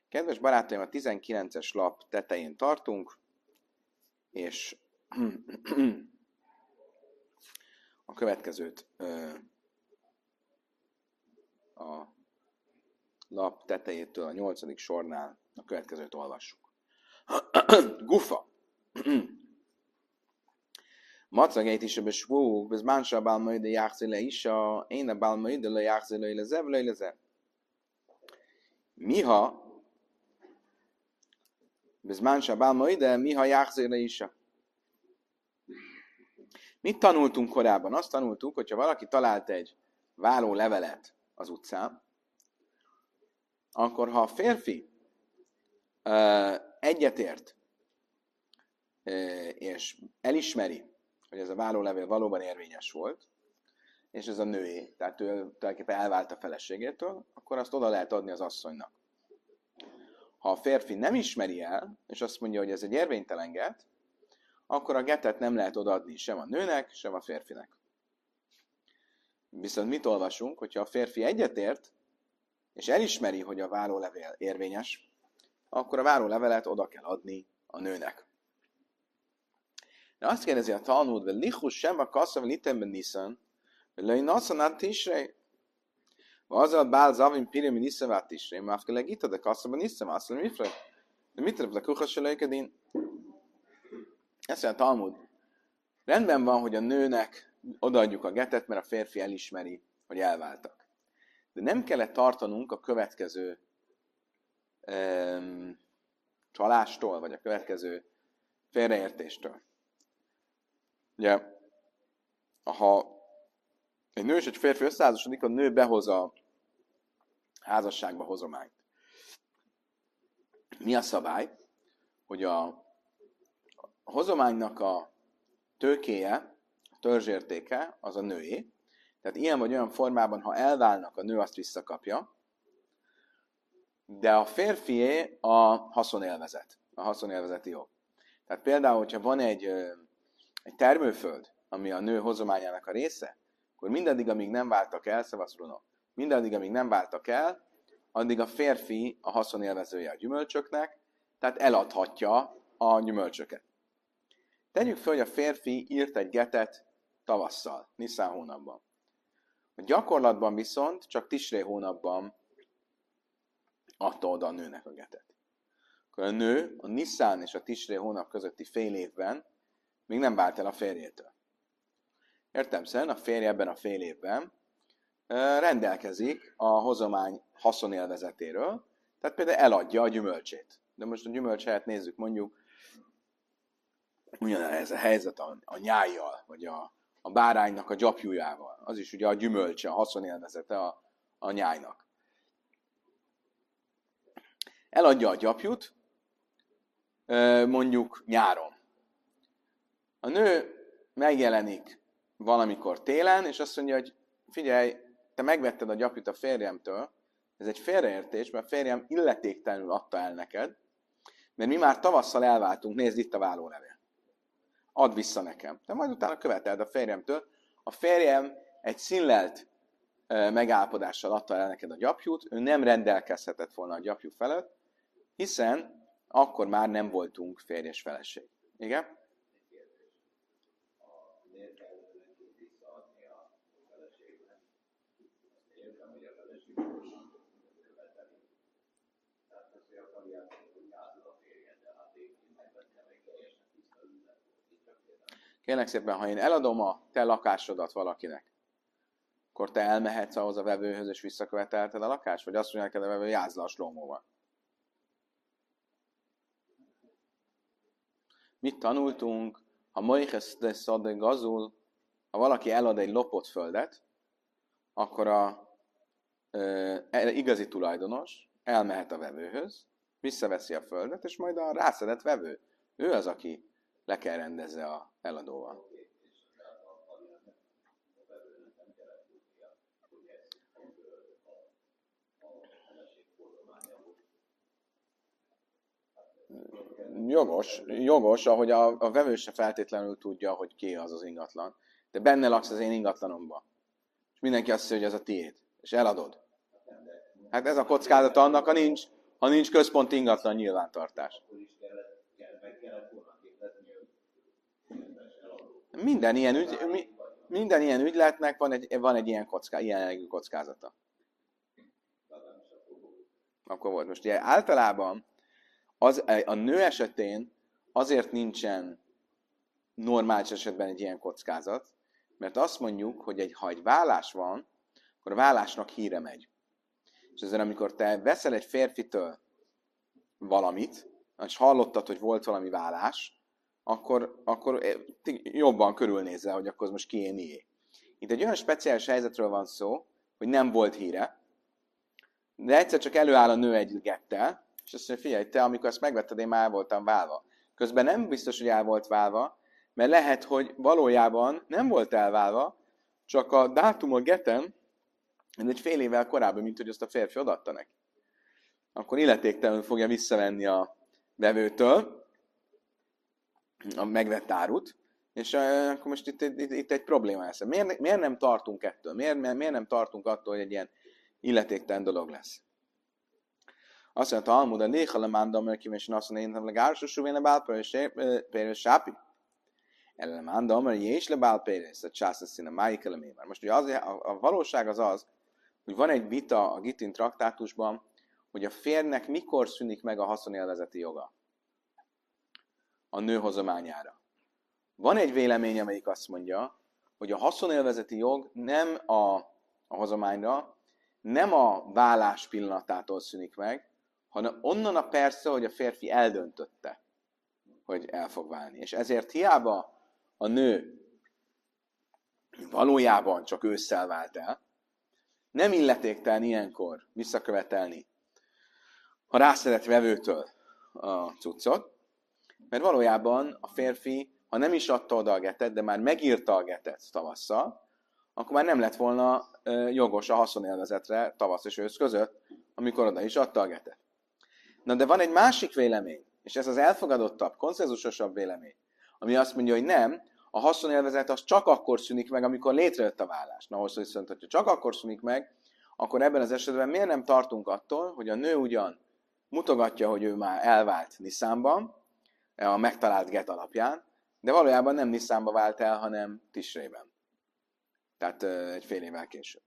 Kedves barátaim, a 19-es lap tetején tartunk, és a következőt a lap tetejétől a 8. sornál a következőt olvassuk. Gufa. Macageit is a besvók, bez mánsa bálmai, de jáxzi le isa, én a bálmai, de le jáxzi le zev, le zev. Miha, bez mánsa bálmai, de miha jáxzi le isa. Mit tanultunk korábban? Azt tanultuk, hogyha valaki talált egy váló levelet az utcán, akkor ha a férfi egyetért és elismeri, hogy ez a vállólevél valóban érvényes volt, és ez a nőé, tehát ő tulajdonképpen elvált a feleségétől, akkor azt oda lehet adni az asszonynak. Ha a férfi nem ismeri el, és azt mondja, hogy ez egy érvénytelen get, akkor a getet nem lehet odaadni sem a nőnek, sem a férfinek. Viszont mit olvasunk, hogyha a férfi egyetért, és elismeri, hogy a vállólevél érvényes, akkor a vállólevelet oda kell adni a nőnek. De azt kérdezi a Talmud, hogy lichus sem a kassa, vagy itemben niszan, hogy löj nasszanát tisrei. Azzal bál zavim pirim niszavát tisrei, már kell legita, de kasszában niszam, azt mondja, mifreg. De mit terep, de kuchas se löjkedén? Ezt mondja a Talmud. Rendben van, hogy a nőnek odaadjuk a getet, mert a férfi elismeri, hogy elváltak. De nem kellett tartanunk a következő csalástól, vagy a következő félreértéstől. Ugye, ha egy nő és egy férfi összeházasodik, a nő behoz a házasságba hozományt. Mi a szabály? Hogy a hozománynak a tőkéje, a törzsértéke az a nőé. Tehát ilyen vagy olyan formában, ha elválnak, a nő azt visszakapja, de a férfié a haszonélvezet, a haszonélvezeti jog. Tehát például, hogyha van egy termőföld, ami a nő hozományának a része, akkor mindaddig, amíg nem váltak el, szavasz Bruno, mindaddig, amíg nem váltak el, addig a férfi a haszonélvezője a gyümölcsöknek, tehát eladhatja a gyümölcsöket. Tegyük fel, hogy a férfi írt egy getet tavasszal, Niszán hónapban. A gyakorlatban viszont csak Tisré hónapban adta oda a nőnek a getet. Akkor a nő a Niszán és a Tisré hónap közötti fél évben még nem vált el a férjétől. Értelemszerűen a férje ebben a fél évben rendelkezik a hozomány haszonélvezetéről, tehát például eladja a gyümölcsét. De most a gyümölcs helyett nézzük mondjuk, ugyanez a helyzet a nyájjal, vagy a báránynak a gyapjújával. Az is ugye a gyümölcse, a haszonélvezete a nyájnak. Eladja a gyapjút, mondjuk nyáron. A nő megjelenik valamikor télen, és azt mondja, hogy figyelj, te megvetted a gyapjút a férjemtől, ez egy félreértés, mert a férjem illetéktelenül adta el neked, mert mi már tavasszal elváltunk, nézd itt a vállólevél. Add vissza nekem. De majd utána követeld a férjemtől. A férjem egy színlelt megállapodással adta el neked a gyapjút, ő nem rendelkezhetett volna a gyapjú felett, hiszen akkor már nem voltunk férj és feleség. Igen? Kérlek szépen, ha én eladom a te lakásodat valakinek, akkor te elmehetsz ahhoz a vevőhöz, és visszakövetelted a lakást? Vagy azt mondja neked a vevő, játszd le a slomóval? Mit tanultunk? Ha moiches de szadde gazul, ha valaki elad egy lopott földet, akkor a igazi tulajdonos elmehet a vevőhöz, visszaveszi a földet, és majd a rászedett vevő, ő az, aki le kell rendezze a eladóval. Jogos, ahogy a vevő se feltétlenül tudja, hogy ki az az ingatlan. De benne laksz az én ingatlanomban. És mindenki azt mondja, hogy ez a tiéd. És eladod. Hát ez a kockázata annak, ha nincs ha nincs központi ingatlan nyilvántartás. Minden ilyen ügyletnek van egy ilyen jellegű kockázata. Akkor volt. Most ugye általában a nő esetén azért nincsen normális esetben egy ilyen kockázat, mert azt mondjuk, hogy ha egy vállás van, akkor a vállásnak híre megy. És ezzel, amikor te veszel egy férfitől valamit, és hallottad, hogy volt valami vállás, akkor jobban körülnézel, hogy akkor most kié mié. Itt egy olyan speciális helyzetről van szó, hogy nem volt híre, de egyszer csak előáll a nő egy gettel, és azt mondja, figyelj, te, amikor ezt megvetted, én már el voltam válva. Közben nem biztos, hogy el volt válva, mert lehet, hogy valójában nem volt elválva, csak a dátum a geten, ez egy fél évvel korábban, mint hogy azt a férfi odaadta neki. Akkor illetéktelenül fogja visszavenni a vevőtől a megvett árut, és akkor most itt egy probléma lesz. Miért nem tartunk ettől? Miért nem tartunk attól, hogy egy ilyen illetéktelen dolog lesz? Azt mondja, ha Almuda néha lemándam, mert kíváncsi azt mondja, hogy legársosú véne bálpérő sápi. Ellemándam, mert jés le bálpérő, ezt a csász színe máik elemével. Most ugye a valóság az, hogy van egy vita a Gittin traktátusban, hogy a férnek mikor szűnik meg a haszonélvezeti joga a nő hozományára. Van egy vélemény, amelyik azt mondja, hogy a haszonélvezeti jog nem a hozományra, nem a vállás pillanatától szűnik meg, hanem onnan a persze, hogy a férfi eldöntötte, hogy el fog válni. És ezért hiába a nő valójában csak ősszel vált el, nem illetéktelen ilyenkor visszakövetelni a rászedett vevőtől a cuccot, mert valójában a férfi, ha nem is adta oda a getet, de már megírta a getet tavasszal, akkor már nem lett volna jogos a haszonélvezetre tavasz és ősz között, amikor oda is adta a getet. Na de van egy másik vélemény, és ez az elfogadottabb, konszenzusosabb vélemény, ami azt mondja, hogy nem, a haszonélvezet az csak akkor szűnik meg, amikor létrejött a vállás. Na, ahhoz viszont, hogyha csak akkor szűnik meg, akkor ebben az esetben miért nem tartunk attól, hogy a nő ugyan mutogatja, hogy ő már elvált Niszánban, a megtalált get alapján, de valójában nem Niszánba vált el, hanem Tisrében. Tehát egy fél évvel később.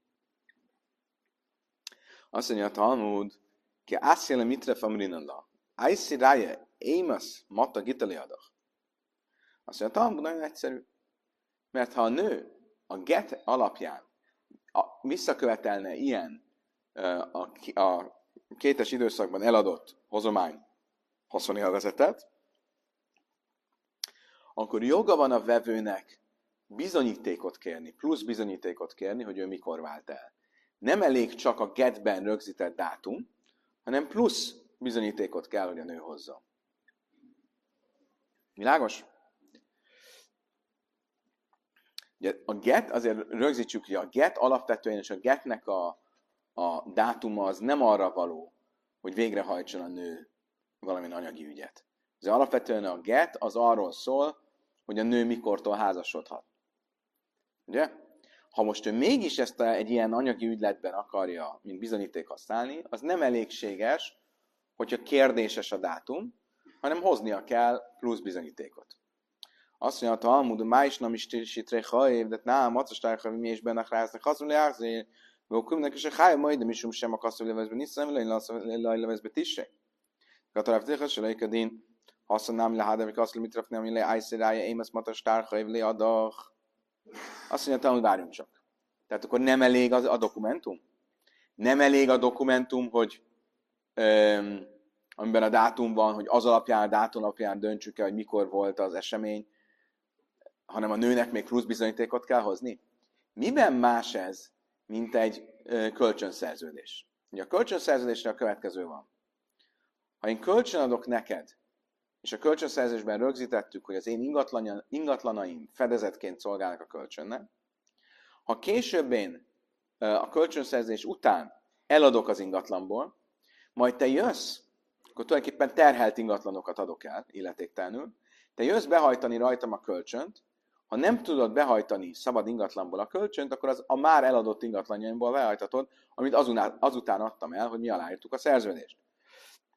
Azt mondja a Talmud, ki ászjele mitre famrinalla, ájszi ráje, émasz, matta gitali adach. Azt mondja, a Talmud nagyon egyszerű. Mert ha a nő a get alapján visszakövetelne ilyen a kétes időszakban eladott hozomány haszonélvezetet, akkor joga van a vevőnek bizonyítékot kérni, plusz bizonyítékot kérni, hogy ő mikor vált el. Nem elég csak a getben rögzített dátum, hanem plusz bizonyítékot kell, hogy a nő hozzon. Világos? Ugye a get, azért rögzítsük, hogy a get alapvetően, és a getnek a dátuma az nem arra való, hogy végrehajtson a nő valamilyen anyagi ügyet. Az alapvetően a get az arról szól, hogy a nő mikortól házasodhat. Ugye? Ha most ő mégis ezt egy ilyen anyagi ügyletben akarja, mint bizonyíték használni, az nem elégséges, hogyha kérdéses a dátum, hanem hoznia kell plusz bizonyítékot. Azt mondja, hogy Talmud, májsnam is sitré de nem, macastárha, mi is benne rásznak, azt mondja, hogy Vókumnek is a hája majd, de misum sem a kasszolélvezben niszem, lejlevezbe tisse. Kataráv téhes, lejkedin, használnám le hádem, kasszol mitrafni, ami le ájszerája, émesz matastárha, le adach. Azt mondja, Talmud, várjunk csak. Tehát akkor nem elég a dokumentum? Nem elég a dokumentum, hogy amiben a dátum van, hogy az alapján, a dátum alapján döntsük el, hogy mikor volt az esemény, hanem a nőnek még plusz bizonyítékot kell hozni. Miben más ez, mint egy kölcsönszerződés? Ugye a kölcsönszerződésre a következő van. Ha én kölcsönadok neked, és a kölcsönszerződésben rögzítettük, hogy az én ingatlanaim fedezetként szolgálnak a kölcsönnek, ha később én a kölcsönszerzés után eladok az ingatlanból, majd te jössz, akkor tulajdonképpen terhelt ingatlanokat adok el, illetéktelenül, te jössz behajtani rajtam a kölcsönt, ha nem tudod behajtani szabad ingatlanból a kölcsönt, akkor az a már eladott ingatlanjaimból behajtatod, amit azután adtam el, hogy mi aláírtuk a szerződést.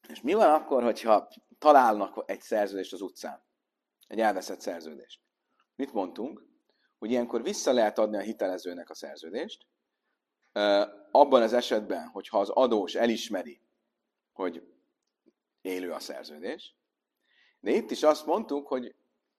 És mi van akkor, hogyha találnak egy szerződést az utcán? Egy elveszett szerződést. Mit mondtunk? Hogy ilyenkor vissza lehet adni a hitelezőnek a szerződést, abban az esetben, hogyha az adós elismeri, hogy élő a szerződés. De itt is azt mondtuk, hogy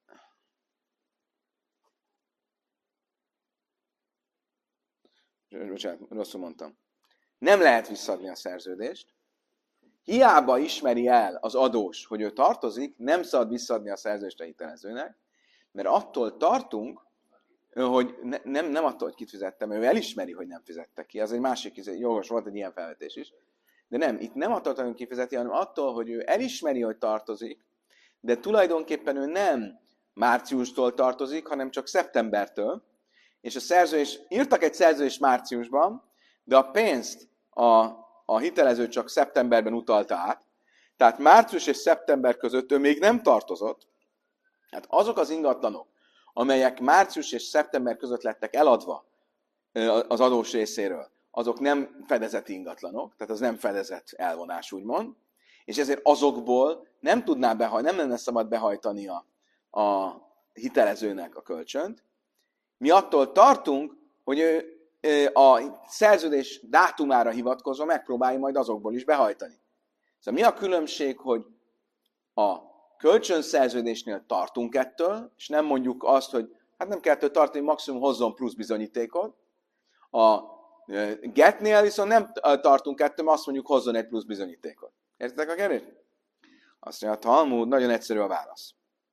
bocsánat, rosszul mondtam. Nem lehet visszaadni a szerződést. Hiába ismeri el az adós, hogy ő tartozik, nem szabad visszaadni a szerződést a hitelezőnek, mert attól tartunk, hogy nem attól, hogy kit fizettem, ő elismeri, hogy nem fizette ki. Ez egy másik, jogos volt egy ilyen felvetés is. De nem, itt nem attól, hogy kifizeti, hanem attól, hogy ő elismeri, hogy tartozik, de tulajdonképpen ő nem márciustól tartozik, hanem csak szeptembertől, és a szerződés, írtak egy szerződést márciusban, de a pénzt a hitelező csak szeptemberben utalta át, tehát március és szeptember között ő még nem tartozott. Hát azok az ingatlanok, amelyek március és szeptember között lettek eladva az adós részéről, azok nem fedezeti ingatlanok, tehát az nem fedezett elvonás, úgymond, és ezért azokból nem lenne szabad behajtani a hitelezőnek a kölcsönt. Mi attól tartunk, hogy ő a szerződés dátumára hivatkozva megpróbálja majd azokból is behajtani. Szóval mi a különbség, hogy a kölcsönszerződésnél tartunk ettől, és nem mondjuk azt, hogy hát nem kell ettől tartani, maximum hozzon plusz bizonyítékot. A getnél viszont nem tartunk ettől, mert azt mondjuk hozzon egy plusz bizonyítékot. Értitek a kérdést? Azt mondja, a Talmud, nagyon egyszerű a válasz.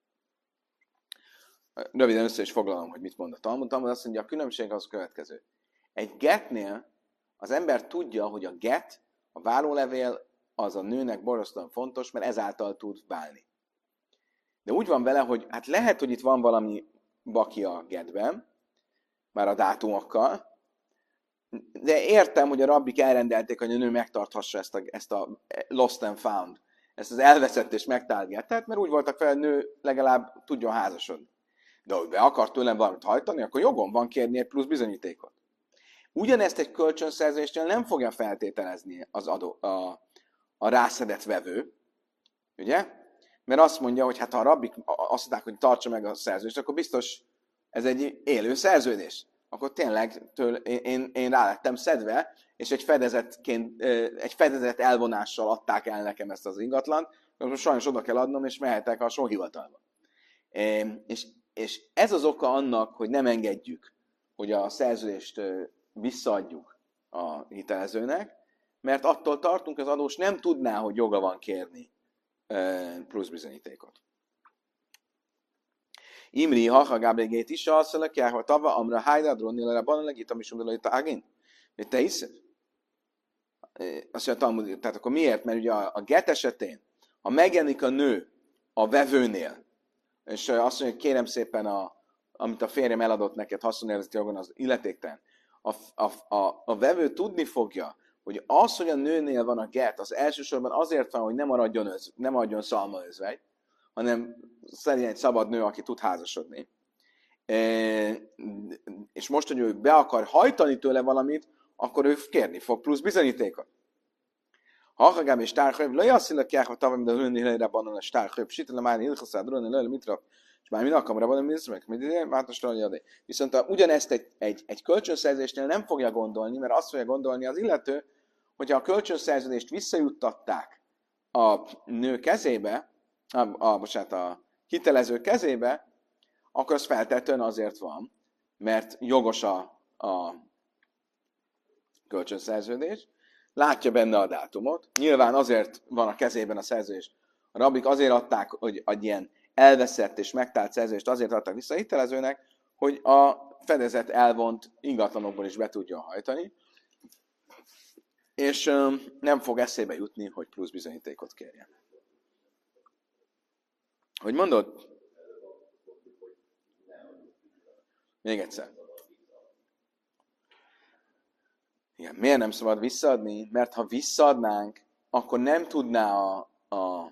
Röviden össze is foglalom, hogy mit mond a Talmud. Talmud azt mondja, a különbség az a következő. Egy getnél az ember tudja, hogy a get, a vállólevél, az a nőnek borzasztóan fontos, mert ezáltal tud válni. De úgy van vele, hogy hát lehet, hogy itt van valami baki a getben, már a dátumokkal, de értem, hogy a rabbik elrendelték, hogy a nő megtarthassa ezt a lost and found, ezt az elveszett és megtalált gettet, mert úgy voltak fel, hogy a nő legalább tudjon házasodni. De hogy be akar tőlem valamit hajtani, akkor jogom van kérni egy plusz bizonyítékot. Ugyanezt egy kölcsönszerződésnél nem fogja feltételezni a rászedett vevő, ugye? Mert azt mondja, hogy hát ha a rabbik azt mondták, hogy tartsa meg a szerződést, akkor biztos ez egy élő szerződés. Akkor tényleg én rá lettem szedve, és egy fedezet elvonással adták el nekem ezt az ingatlant, most sajnos oda kell adnom, és mehetek a sóhivatalba. És ez az oka annak, hogy nem engedjük, hogy a szerződést visszaadjuk a hitelezőnek, mert attól tartunk, az adós nem tudná, hogy joga van kérni plusz bizonyítékot. Imri, haha, gábrégét is, alszalak, járva tava, amra hájdadról, nélere banaleg, itt amisum delajta ágin. Te hiszed? Azt mondja, tehát akkor miért? Mert ugye a get esetén, ha megjelenik a nő a vevőnél, és azt mondja, hogy kérem szépen, amit a férjem eladott neked haszonélvezeti jogon, az illetéktelen, a vevő tudni fogja, hogy az, hogy a nőnél van a get, az elsősorban azért van, hogy nem adjon szalmaözvegy, hanem szerint egy szabad nő, aki tud házasodni. És most, hogy ő be akar hajtani tőle valamit, akkor ő kérni fog plusz bizonyítékot. Hachagám és tárhőbb, lejasszilak kell, ha tavam, de a nőnél helyre banan a tárhőbb, sitele már ilhaszád, rönni lőle, mitrap, és már mind akamra van, mit idén, viszont ugyanezt egy kölcsönszerzésnél nem fogja gondolni, mert azt fogja gondolni az illető, hogyha a kölcsönszerződést visszajuttatták a nő kezébe, a hitelező kezébe, akkor az feltétlenül azért van, mert jogos a kölcsönszerződés, látja benne a dátumot, nyilván azért van a kezében a szerződés. A rabbik azért adták, hogy egy ilyen elveszett és megtalált szerződést azért adták vissza a hitelezőnek, hogy a fedezet elvont ingatlanokból is be tudjon hajtani, és nem fog eszébe jutni, hogy plusz bizonyítékot kérjen. Hogy mondod? Még egyszer. Igen, miért nem szabad visszaadni? Mert ha visszaadnánk, akkor nem tudná a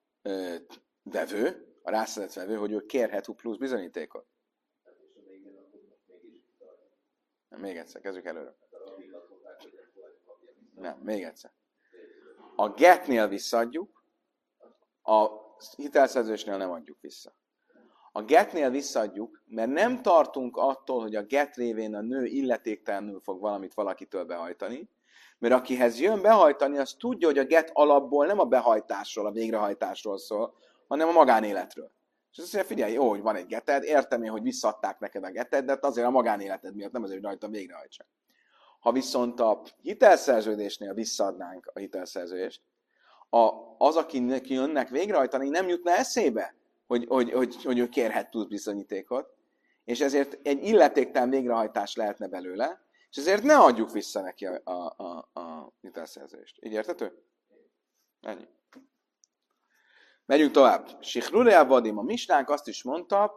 vevő, a rászedett vevő, hogy ő kérhet plusz bizonyítékot. Még egyszer, kezdjük előre. Nem, még egyszer. A getnél visszaadjuk, A hitelszerződésnél nem adjuk vissza. A getnél visszaadjuk, mert nem tartunk attól, hogy a get révén a nő illetéktelenül fog valamit valakitől behajtani, mert akihez jön behajtani, az tudja, hogy a get alapból nem a behajtásról, a végrehajtásról szól, hanem a magánéletről. És azt mondja, figyelj, jó, hogy van egy geted, értem én, hogy visszaadták neked a geted, de azért a magánéleted miatt, nem azért, hogy rajta végrehajtsa. Ha viszont a hitelszerződésnél visszaadnánk a hitelszerződést, az, akinek jönnek végrehajtani, nem jutna eszébe, hogy ő kérhet plusz bizonyítékot, és ezért egy illetéktelen végrehajtás lehetne belőle, és ezért ne adjuk vissza neki a hitelszerződést. Így értető? Ennyi. Megyünk tovább. Sichrurei Vadim, a misnánk azt is mondta,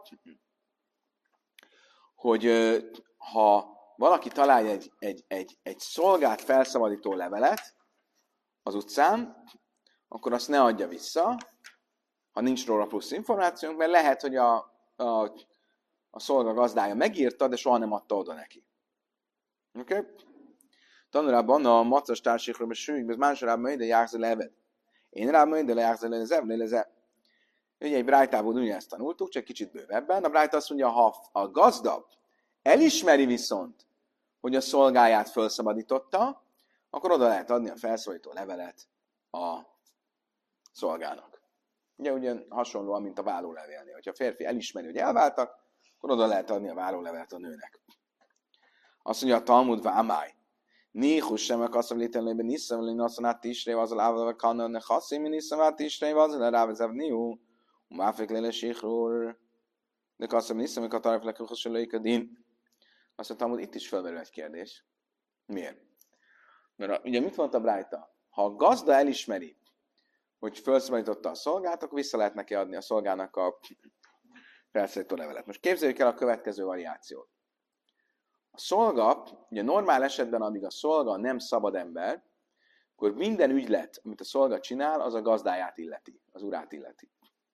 hogy ha valaki találja egy szolgát felszabadító levelet az utcán, akkor azt ne adja vissza, ha nincs róla plusz információnk, mert lehet, hogy a szolga gazdája megírta, de soha nem adta oda neki. Oké? Okay? Tanulában a macas társikról besülünk, ez másodában ide jársz a levet. Én rám ide lejársz a levet. Ugye egy brájtából ugyanezt tanultuk, csak kicsit bővebben. A brájta azt mondja, ha a gazda elismeri viszont, hogy a szolgáját felszabadította, akkor oda lehet adni a felszabadító levelet a szolgának. Ugye hasonlóan, mint a vállólevélnél. Hogyha a férfi elismeri, hogy elváltak, akkor oda lehet adni a vállólevelet a nőnek. Azt mondja a Talmud vámáj. Níhus sem akasszam létenlőben niszem, hogy nasszanát tisré, az a lávával kannan, ne hasszim, niszem, tisré, az a rávezev niú. Máfék léle sikrúr. De kasszam niszem, hogy a tariflek ruhossolóik a din. Azt mondta, hogy itt is felmerül egy kérdés. Miért? Mert ugye mit mondta Brájta? Ha a gazda elismeri, hogy felszabadította a szolgát, akkor vissza lehet neki adni a szolgának a felszabadító levelet. Most képzeljük el a következő variációt. A szolga, ugye normál esetben, amíg a szolga nem szabad ember, akkor minden ügylet, amit a szolga csinál, az a gazdáját illeti, az urát illeti.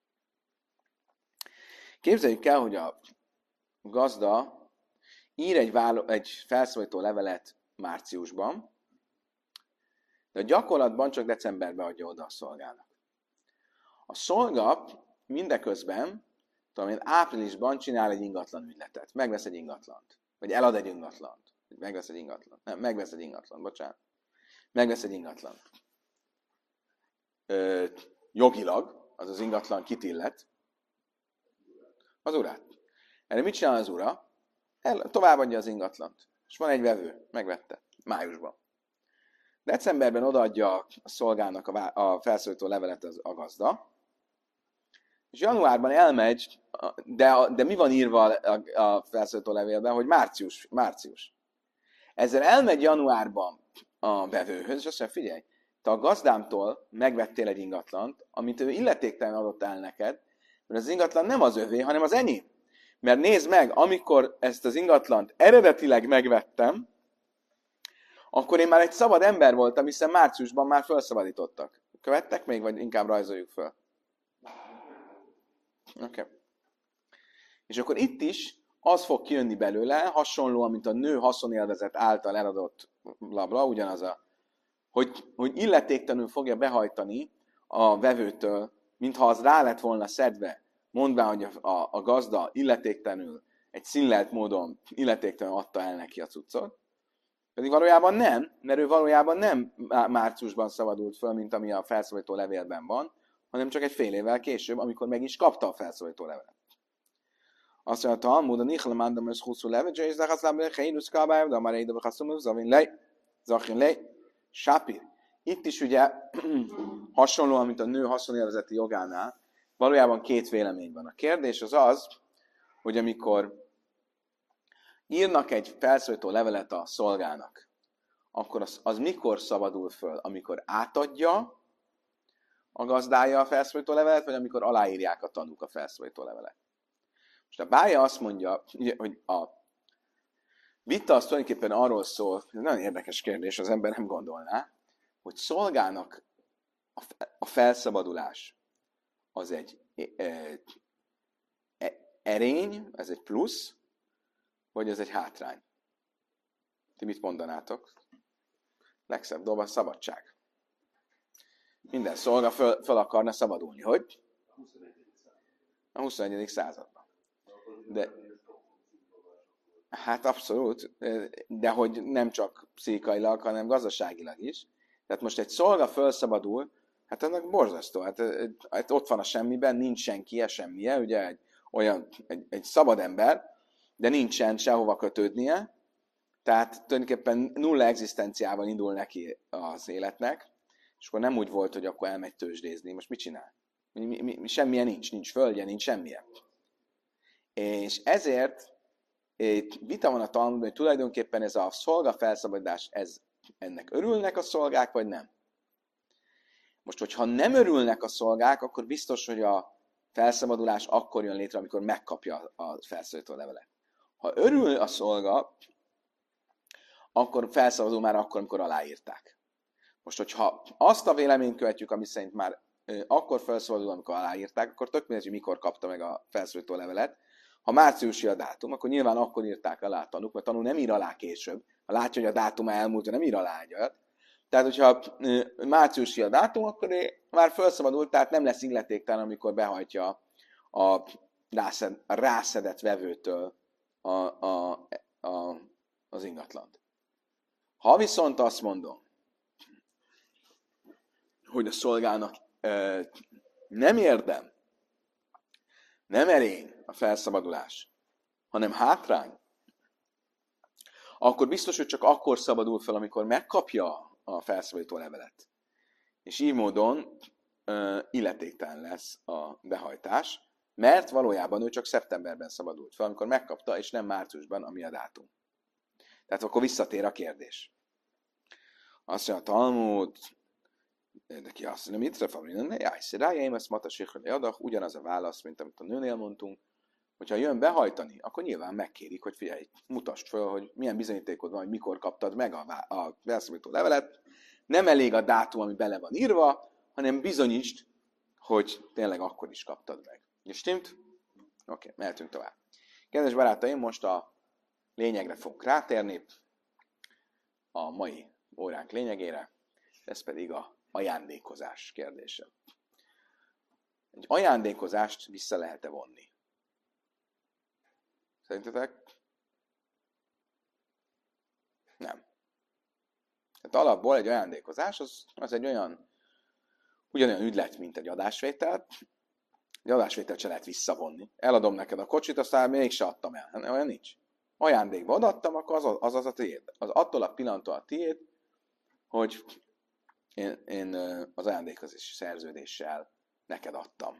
Képzeljük el, hogy a gazda ír egy felszabadító levelet márciusban, de a gyakorlatban csak decemberben adja oda a szolgának. A szolga mindeközben, tudom én, áprilisban csinál egy ingatlan ügyletet, megvesz egy ingatlant, vagy elad egy ingatlant, vagy megvesz egy ingatlant, nem, megvesz egy ingatlant, bocsánat, megvesz egy ingatlant. Jogilag, az az ingatlan kit illet? Az urát. Erre mit csinál az ura? Továbbadja az ingatlant. És van egy vevő, megvette, májusban. Decemberben odaadja a szolgának a felszólító levelet a gazda, és januárban elmegy, de mi van írva a felszólító levélben, hogy március. Ezzel elmegy januárban a vevőhöz, és azt mondja, figyelj, te a gazdámtól megvettél egy ingatlant, amit ő illetéktelen adott el neked, mert az ingatlan nem az övé, hanem az enyém. Mert nézd meg, amikor ezt az ingatlant eredetileg megvettem, akkor én már egy szabad ember voltam, hiszen márciusban már felszabadítottak. Követtek még, vagy inkább rajzoljuk föl? Oké. Okay. És akkor itt is az fog kijönni belőle, hasonlóan, mint a nő haszonélvezet által eladott blabla, ugyanaz hogy illetéktelenül fogja behajtani a vevőtől, mintha az rá lett volna szedve, mondván, hogy a gazda illetéktelenül, egy színlelt módon illetéktelenül adta el neki a cuccot, pedig valójában nem, mert ő valójában nem márciusban szabadult föl, mint ami a felszabadító levélben van, hanem csak egy fél évvel később, amikor meg is kapta a felszabadító levelet. Azt mondja, a Talmud, a Nichlamandam és Huszú levet, és Zachaszlábben, Heinusz Kábályv, de már Eidebe Chasszum, Zavin Lej, Zachin Lej, Sápir. Itt is ugye hasonlóan, mint a nő haszonélvezeti jogánál, valójában két vélemény van. A kérdés az, hogy amikor írnak egy felszólító levelet a szolgának, akkor az mikor szabadul föl? Amikor átadja a gazdája a felszólító levelet, vagy amikor aláírják a tanúk a felszólító levelet? Most a bája azt mondja, hogy a vita az tulajdonképpen arról szól, ez nagyon érdekes kérdés, az ember nem gondolná, hogy szolgának a felszabadulás az egy erény, ez egy plusz, vagy ez egy hátrány. Ti mit mondanátok? Legszebb dolog a szabadság. Minden szolga föl akarna szabadulni. Hogy? A 21. században. De, hát abszolút, de hogy nem csak pszichikailag, hanem gazdaságilag is. Tehát most egy szolga felszabadul, hát annak borzasztó. Hát ott van a semmiben, nincs senkie, semmije, ugye egy szabad ember, de nincsen sehova kötődnie, tehát tulajdonképpen nulla egzisztenciával indul neki az életnek, és akkor nem úgy volt, hogy akkor elmegy tőzsdézni. Most mit csinál? Semmilyen nincs földje, nincs semmilyen. És ezért itt vita van a Talmudban, hogy tulajdonképpen ez a szolga felszabadulás, ennek örülnek a szolgák, vagy nem? Most, hogyha nem örülnek a szolgák, akkor biztos, hogy a felszabadulás akkor jön létre, amikor megkapja a felszabadító levelet. Ha örül a szolga, akkor felszabadul már akkor, amikor aláírták. Most, hogyha azt a véleményt követjük, ami szerint már akkor felszabadul, amikor aláírták, akkor tök mindegy, hogy mikor kapta meg a felszabadító levelet. Ha márciusi a dátum, akkor nyilván akkor írták alá a tanúk, mert tanú nem ír alá később. Ha látja, hogy a dátum elmúlt, nem ír alá egy olyat. Tehát, hogyha márciusi a dátum, akkor már felszabadult, tehát nem lesz illetéktelen, amikor behajtja a rászedett vevőtől az ingatlant. Ha viszont azt mondom, hogy a szolgának nem érdem, nem erény a felszabadulás, hanem hátrány, akkor biztos, hogy csak akkor szabadul fel, amikor megkapja a felszabadító levelet. És így módon illetéktelen lesz a behajtás, mert valójában ő csak szeptemberben szabadult fel, amikor megkapta, és nem márciusban, ami a dátum. Tehát akkor visszatér a kérdés. Azt mondja a Talmud, de ki azt mondja, mit refabrinen, jájszirájaim, ezt matasíkra adak, ugyanaz a válasz, mint amit a nőnél mondtunk, hogyha jön behajtani, akkor nyilván megkérik, hogy figyelj, mutasd föl, hogy milyen bizonyítékod van, hogy mikor kaptad meg a felszabadító levelet. Nem elég a dátum, ami bele van írva, hanem bizonyítsd, hogy tényleg akkor is kaptad meg. És stimmt? Oké, mehetünk tovább. Kedves barátaim, most a lényegre fogunk rátérni, a mai óránk lényegére, ez pedig a ajándékozás kérdése. Egy ajándékozást vissza lehet-e vonni? Szerintetek? Nem. Tehát alapból egy ajándékozás az egy ugyanolyan ügylet, mint egy adásvétel. Egy adásvételt se lehet visszavonni. Eladom neked a kocsit, aztán mégse adtam el. Olyan nincs. Ajándékba odaadtam, akkor az a tiéd. Az attól a pillanattól a tiéd, hogy én az ajándékozási szerződéssel neked adtam.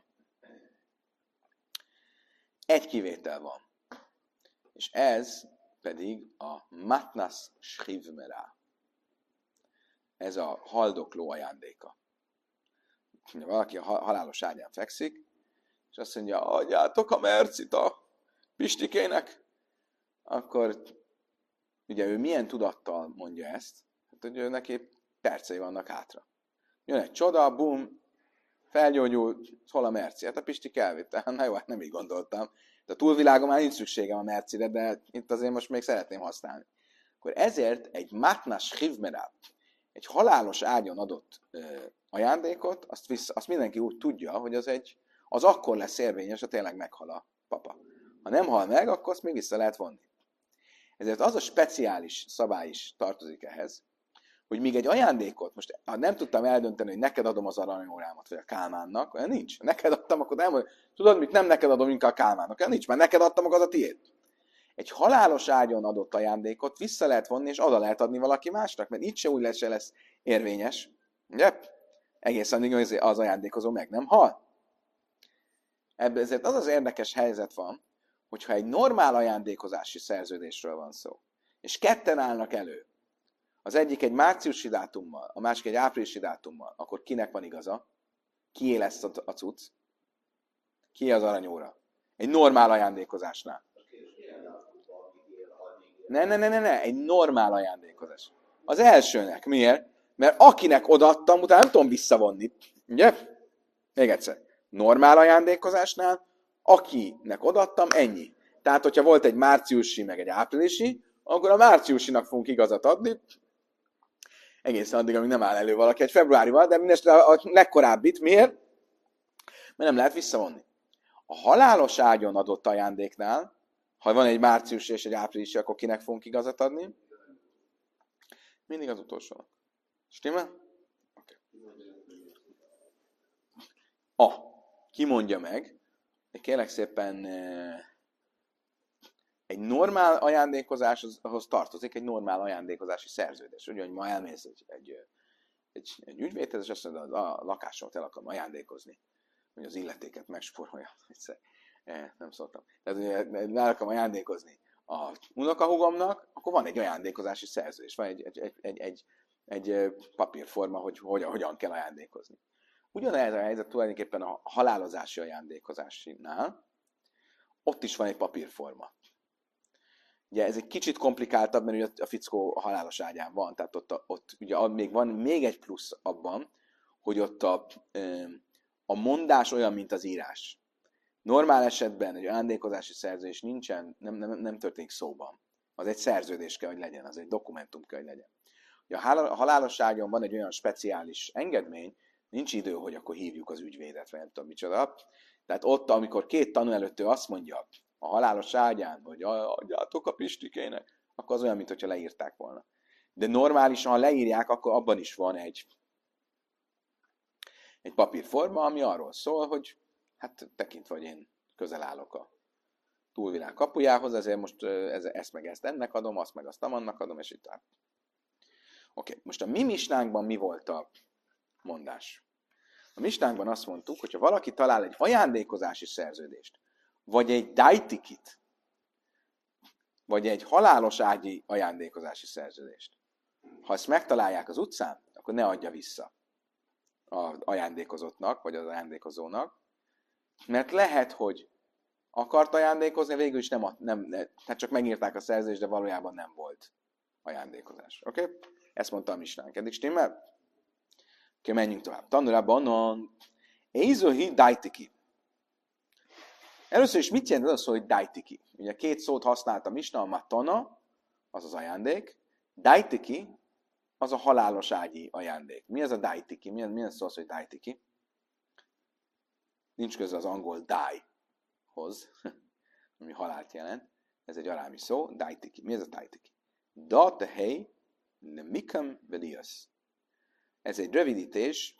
Egy kivétel van. És ez pedig a matnas shivmera. Ez a haldokló ajándéka. Valaki a halálos ágyán fekszik, és azt mondja, adjátok a mercit a Pistikének, akkor ugye ő milyen tudattal mondja ezt? Hát, hogy ő neki percei vannak hátra. Jön egy csoda, bum, felgyógyult, hol a merci? Hát a Pistik elvitte. Na jó, hát nem így gondoltam. De a túlvilágon már nincs szükségem a mercire, de itt azért most még szeretném használni. Akkor ezért egy matnas hivmerát, egy halálos ágyon adott ajándékot, azt mindenki úgy tudja, hogy az akkor lesz érvényes, ha tényleg meghal a papa. Ha nem hal meg, akkor azt még vissza lehet vonni. Ezért az a speciális szabály is tartozik ehhez, hogy míg egy ajándékot, most nem tudtam eldönteni, hogy neked adom az aranyórámat, vagy a Kálmánnak, olyan nincs. Neked adtam, akkor nem mondom, tudod mit, nem neked adom, inkább a Kálmánnak, olyan nincs, mert neked adtam, akkor az a tiéd. Egy halálos ágyon adott ajándékot vissza lehet vonni, és oda lehet adni valaki másnak, mert így se úgy lesz érvényes. Ugye? Egészen addig, hogy az ajándékozó meg nem hal. Ebben ezért az érdekes helyzet van, hogyha egy normál ajándékozási szerződésről van szó, és ketten állnak elő, az egyik egy márciusi dátummal, a másik egy áprilisi dátummal, akkor kinek van igaza? Kié lesz a cucc? Kié az aranyóra? Egy normál ajándékozásnál. Ne, egy normál ajándékozás. Az elsőnek. Miért? Mert akinek odaadtam, utána nem tudom visszavonni. Ugye? Még egyszer. Normál ajándékozásnál, akinek odaadtam, ennyi. Tehát, hogyha volt egy márciusi, meg egy áprilisi, akkor a márciusinak fogunk igazat adni, Egészen addig, amíg nem áll elő valaki egy februárival, de mindestre a legkorábbit. Miért? Mert nem lehet visszavonni. A halálos ágyon adott ajándéknál, ha van egy március és egy áprilisi, akkor kinek fogunk igazat adni? Mindig az utolsónak. Stimmel? Okay. Ki mondja meg, de kérlek szépen egy normál ajándékozáshoz tartozik egy normál ajándékozási szerződés. Ugye, hogy ma elmész egy ügyvédhez, és azt mondod, a lakásomat el akarom ajándékozni, hogy az illetéket megspórolja. Nem szóltam. Tehát, hogy el akarom ajándékozni a unokahúgomnak, akkor van egy ajándékozási szerződés, van egy papírforma, hogy hogyan kell ajándékozni. Ugyanez a helyzet tulajdonképpen a halálozási ajándékozásinál, ott is van egy papírforma. Ugye ez egy kicsit komplikáltabb, mert ugye a fickó a halálos ágyán van, tehát ott ugye még van még egy plusz abban, hogy ott a mondás olyan, mint az írás. Normál esetben egy ajándékozási szerződés nincsen, nem történik szóban. Az egy szerződés kell, hogy legyen, az egy dokumentum kell, hogy legyen. Ugye a halálos ágyon van egy olyan speciális engedmény, nincs idő, hogy akkor hívjuk az ügyvédet, vagy nem tudom micsoda. Tehát ott, amikor két tanúelőttő azt mondja a halálos ágyán, hogy adjátok a Pistikének, akkor az olyan, mintha leírták volna. De normálisan, ha leírják, akkor abban is van egy papírforma, ami arról szól, hogy hát tekintve, hogy én közel állok a túlvilág kapujához, ezért most ezt meg ezt ennek adom, azt meg azt annak adom, és így tovább. Oké, most a mi misnánkban mi volt a mondás? A misnánkban azt mondtuk, hogyha valaki talál egy ajándékozási szerződést, vagy egy dajtikit, vagy egy halálos ágyi ajándékozási szerződést, ha ezt megtalálják az utcán, akkor ne adja vissza az ajándékozottnak, vagy az ajándékozónak, mert lehet, hogy akart ajándékozni, végül is tehát csak megírták a szerződést, de valójában nem volt ajándékozás. Oké? Okay? Ezt mondta a misnánk. Eddig stimmel? Oké, menjünk tovább. Tanulában Ézohi dajtiki. Először is mit jelent az, hogy dajtiki? Ugye két szót használt a misna, a matana, az az ajándék, dajtiki, az a halálos ágyi ajándék. Mi az a dajtiki? Milyen szó az, hogy dajtiki? Nincs köze az angol die-hoz, ami halált jelent. Ez egy arámi szó, dajtiki. Mi ez a dajtiki? Da tehei lemikam velias. Ez egy rövidítés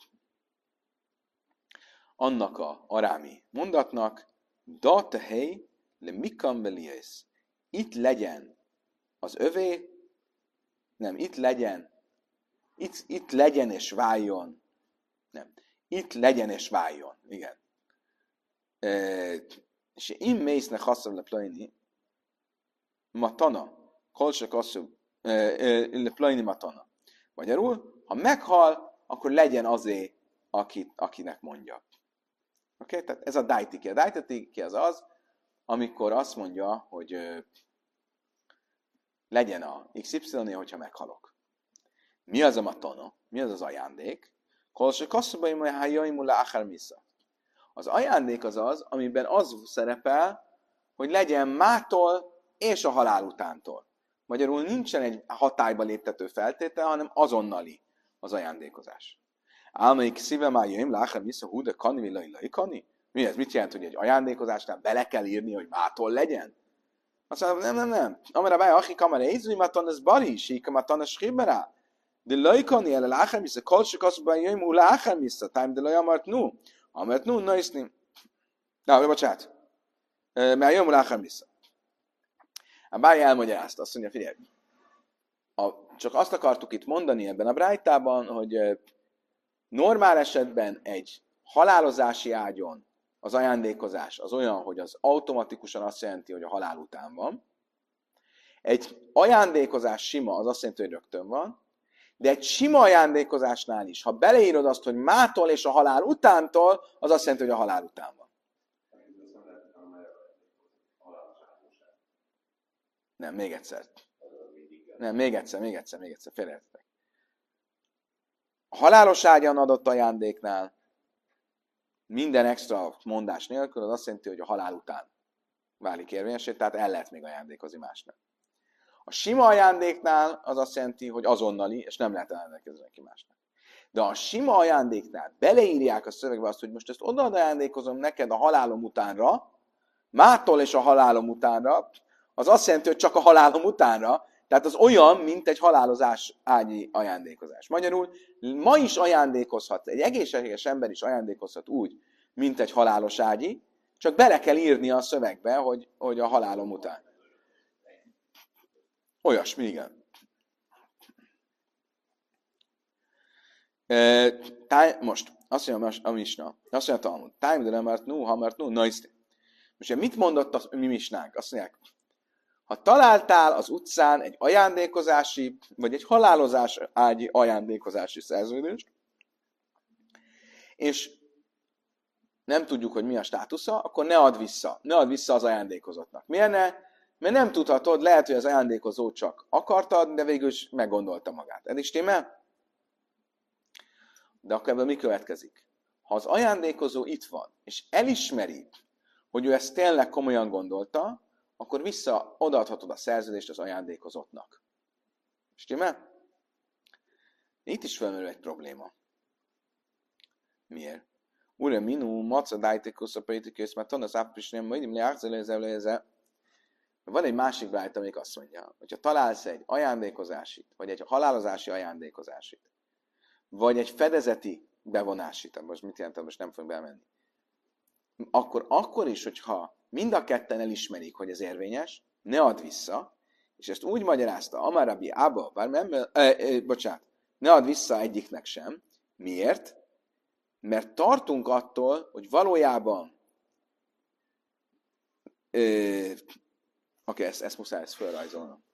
annak a arámi mondatnak, da tehei lemikam velias. Itt legyen az övé, nem, itt legyen és váljon, nem, itt legyen és váljon, igen. És én mésznek haszom leplajni matana, kolse kasszú leplajni matana. Magyarul, ha meghal, akkor legyen azé, akinek mondja. Oké? Tehát ez a dajtiki. A dajtiki az, amikor azt mondja, hogy legyen a XY-nél, hogyha meghalok. Mi az a matana? Mi az az ajándék? Kolse kasszúbai majájaimul leáchar misza. Az ajándék az, amiben az szerepel, hogy legyen mától és a halál utántól. Magyarul nincsen egy hatályba léptető feltétel, hanem azonnali az ajándékozás. Álmaik szíve már jöjjön, láhar vissza, hú, de kani, villai, kani. Mi ez? Mit jelent, hogy egy ajándékozásnál bele kell írni, hogy mától legyen? Azt mondja, nem. Amire báj, aki kamara ézui matan, ez bari, síka matan, ez schibera. De lajkani, el láhar vissza, kolsik aszban jöjjön, hú, láhar vissza, time de laj amart nu. Amart nu, na iszni. Na, bocsánat. Mert jöjjön, láhar vissza. A Báj elmagyarázta, azt mondja, figyelj, csak azt akartuk itt mondani ebben a brájtában, hogy normál esetben egy halálozási ágyon az ajándékozás az olyan, hogy az automatikusan azt jelenti, hogy a halál után van. Egy ajándékozás sima, az azt jelenti, hogy rögtön van, de egy sima ajándékozásnál is, ha beleírod azt, hogy mától és a halál utántól, az azt jelenti, hogy a halál után van. Nem, még egyszer. Nem, még egyszer, félreértettek. A halálos ágyon adott ajándéknál minden extra mondás nélkül az azt jelenti, hogy a halál után válik érvényesé, tehát el lehet még ajándékozni másnak. A sima ajándéknál az azt jelenti, hogy azonnali, és nem lehet elrendelkezni neki másnak. De a sima ajándéknál beleírják a szövegbe azt, hogy most ezt oda ajándékozom neked a halálom utánra, mától és a halálom utánra, az azt jelenti, hogy csak a halálom utánra, tehát az olyan, mint egy halálozás ágyi ajándékozás. Magyarul ma is ajándékozhat, egy egészséges ember is ajándékozhat úgy, mint egy halálos ágyi, csak bele kell írni a szövegbe, hogy a halálom után. Olyasmi, igen. Most, azt mondja a Misna, azt mondja a Talmud, time de hamart nu, nice. Most mit mondott a mi misnánk? Azt mondják, ha találtál az utcán egy ajándékozási, vagy egy halálozás ágyi ajándékozási szerződést, és nem tudjuk, hogy mi a státusza, akkor ne add vissza. Ne add vissza az ajándékozottnak. Miért ne? Mert nem tudhatod, lehet, hogy az ajándékozó csak akartad, de végül is meggondolta magát. Ez is stimmel? De akkor ebből mi következik? Ha az ajándékozó itt van, és elismeri, hogy ő ezt tényleg komolyan gondolta, akkor odaadhatod a szerződést az ajándékozottnak. Stimmel? Itt is felmerül egy probléma. Miért? Ure minu, maca dájtékusz a politikus, mert tanulsz áprilisném, majd imli van egy másik brájt, amelyik azt mondja, hogyha találsz egy ajándékozásit, vagy egy halálozási ajándékozásit, vagy egy fedezeti bevonásit, most mit jelent, most nem fogunk belmenni, akkor is, hogyha mind a ketten elismerik, hogy ez érvényes, ne add vissza, és ezt úgy magyarázta Amarabi Abba, ne add vissza egyiknek sem. Miért? Mert tartunk attól, hogy valójában ezt muszáj ezt felrajzolnom.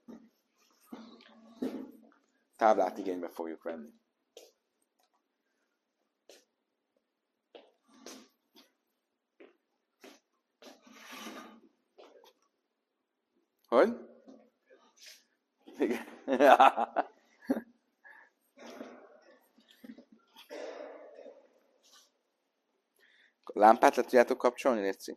Táblát igénybe fogjuk venni. Hogy? Igen. A lámpát le tudjátok kapcsolni, Léci?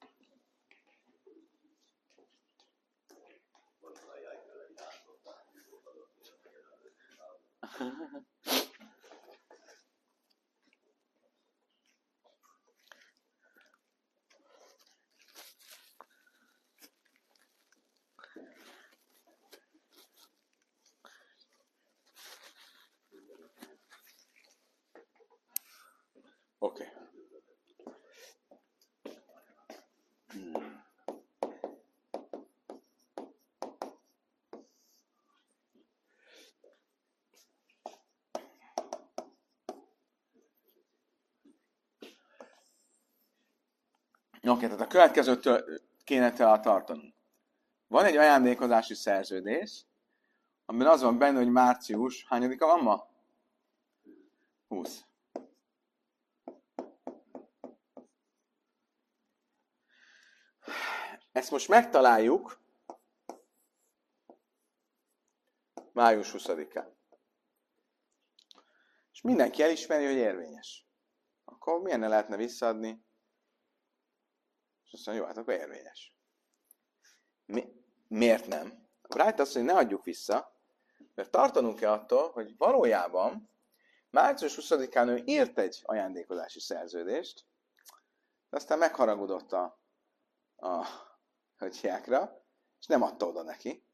Oké. Oké, tehát a következőtől kéne tartanunk. Van egy ajándékozási szerződés, amiben az van benne, hogy március, hányadika van ma? 20. Ezt most megtaláljuk május 20-án. És mindenki elismeri, hogy érvényes. Akkor milyen ne lehetne visszaadni? És azt mondja, jó, hát akkor érvényes. Miért nem? A Bright azt mondja, hogy ne adjuk vissza, mert tartanunk kell attól, hogy valójában március 20-án ő írt egy ajándékozási szerződést, de aztán megharagudott a hölgyjákra, és nem adta oda neki,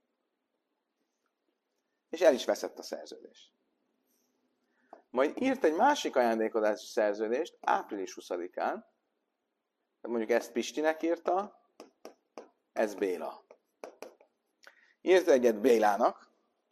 és el is veszett a szerződés. Majd írt egy másik ajándékozási szerződést április 20-án, mondjuk ezt Pistinek írta, ez Béla. Írt egyet Bélának,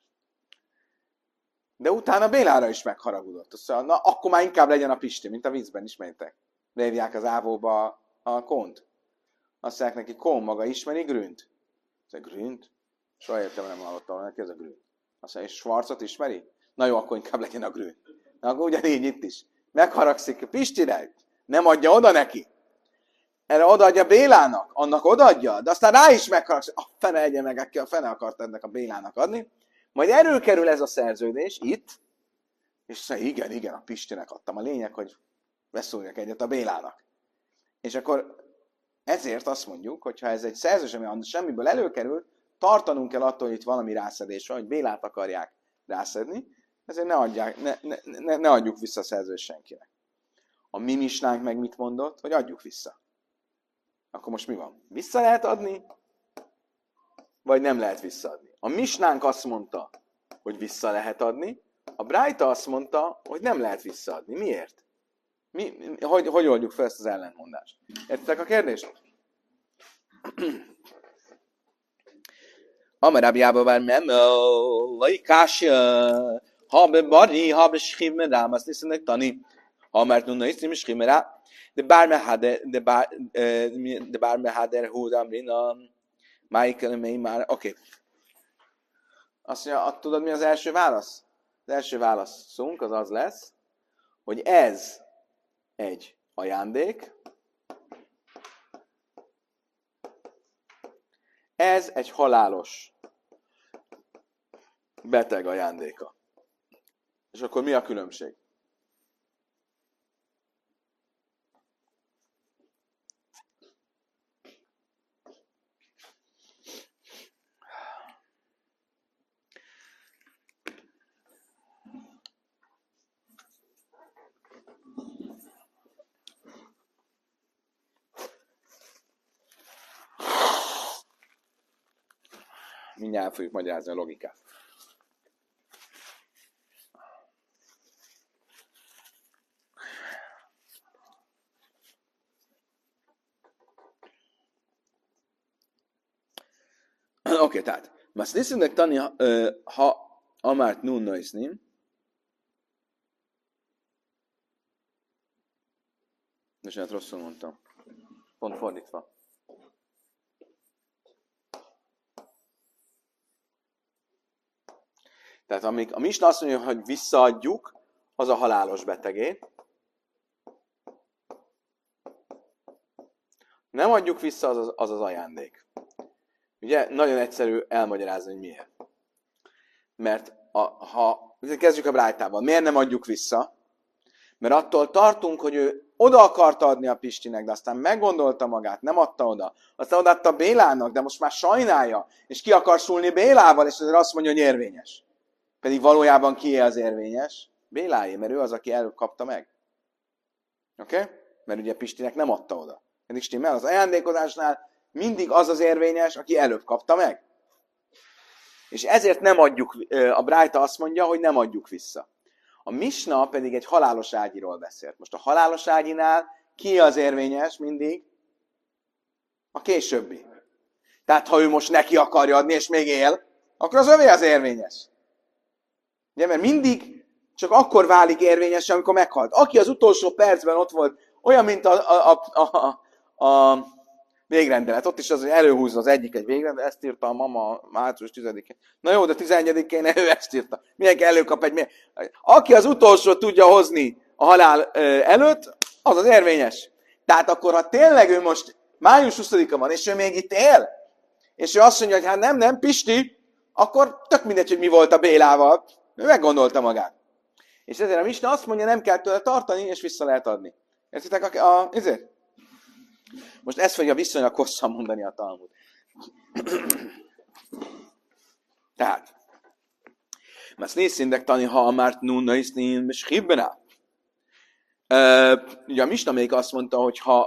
de utána Bélára is megharagudott. Azt mondja, na akkor már inkább legyen a Pisti, mint a viccben, ismeritek. Levják az ávóba a Kont. Azt mondják neki, Kon maga ismeri Grünt. Azt mondja, Grünt? Soha értem nem hallottam neki, ez a Grünt. Azt mondja, és Schwarzot ismeri? Na jó, akkor inkább legyen a Grünt. Na akkor ugyanígy itt is. Megharagszik a Pistinek, nem adja oda neki. Erre odaadja Bélának, annak odaadja, de aztán rá is megharagszik. A fene egye meg, aki a fene akart ennek a Bélának adni. Majd előkerül ez a szerződés itt, és szóval igen, a Pistinek adtam. A lényeg, hogy beszóljak egyet a Bélának. És akkor ezért azt mondjuk, hogy ha ez egy szerződés, ami semmiből előkerül, tartanunk kell attól, hogy itt valami rászedés van, hogy Bélát akarják rászedni, ezért ne adjuk vissza a szerződést senkinek. A mi misnánk meg mit mondott? Hogy adjuk vissza. Akkor most mi van? Vissza lehet adni? Vagy nem lehet visszaadni? A misnánk azt mondta, hogy vissza lehet adni, a Brájta azt mondta, hogy nem lehet visszaadni. Miért? Hogy oldjuk fel ezt az ellentmondást? Értitek a kérdést? Amarabiába vár laikásja, ha be bari, ha be schimmerá, azt nisztenek tani, ha mert nunna iszrim schimmerá, de bárme hader húdám rinan, Michael May már, oké. Azt mondja, tudod mi az első válasz? Az első válaszunk az az lesz, hogy ez egy ajándék, ez egy halálos beteg ajándéka. És akkor mi a különbség? Mindjárt fogjuk magyarázni a logikát. Oké, tehát. Mas niszünknek tani, ha amárt nun noisnim. Most rosszul mondtam. Pont fordítva. Tehát amíg a misna azt mondja, hogy visszaadjuk, az a halálos betegé. Nem adjuk vissza, az ajándék. Ugye nagyon egyszerű elmagyarázni, hogy miért. Mert kezdjük a Brájtával. Miért nem adjuk vissza? Mert attól tartunk, hogy ő oda akarta adni a Pistinek, de aztán meggondolta magát, nem adta oda. Aztán odaadta Bélának, de most már sajnálja, és ki akar szúlni Bélával, és azért azt mondja, hogy érvényes. Pedig valójában kié az érvényes? Béláé, mert ő az, aki előbb kapta meg. Oké? Mert ugye Pistinek nem adta oda. Pedig stimmel, az ajándékozásnál mindig az az érvényes, aki előbb kapta meg. És ezért nem adjuk, a Brájta azt mondja, hogy nem adjuk vissza. A Misna pedig egy halálos ágyiról beszélt. Most a halálos ágyinál ki az érvényes mindig? A későbbi. Tehát ha ő most neki akarja adni, és még él, akkor az övé az érvényes. Ugye, mert mindig csak akkor válik érvényes, amikor meghalt. Aki az utolsó percben ott volt, olyan, mint a végrendelet. Ott is az, hogy előhúzza az egyik egy végrendelet, ezt írta a mama március 10-én. Na jó, de 11-én ő ezt írta. Mindenki előkap egy... Aki az utolsó tudja hozni a halál előtt, az az érvényes. Tehát akkor, ha tényleg ő most május 20-a van, és ő még itt él, és ő azt mondja, hogy hát nem, Pisti, akkor tök mindegy, hogy mi volt a Bélával. Ő meggondolta magát. És ezért a Misna azt mondja, nem kell tőle tartani, és vissza lehet adni. Értitek ezért? Most ezt fogja viszonylag hosszan mondani a Talmud. Tehát, mert nézzindek tani, ha már nunna isznin, és hibbená. Ugye a Misna még azt mondta,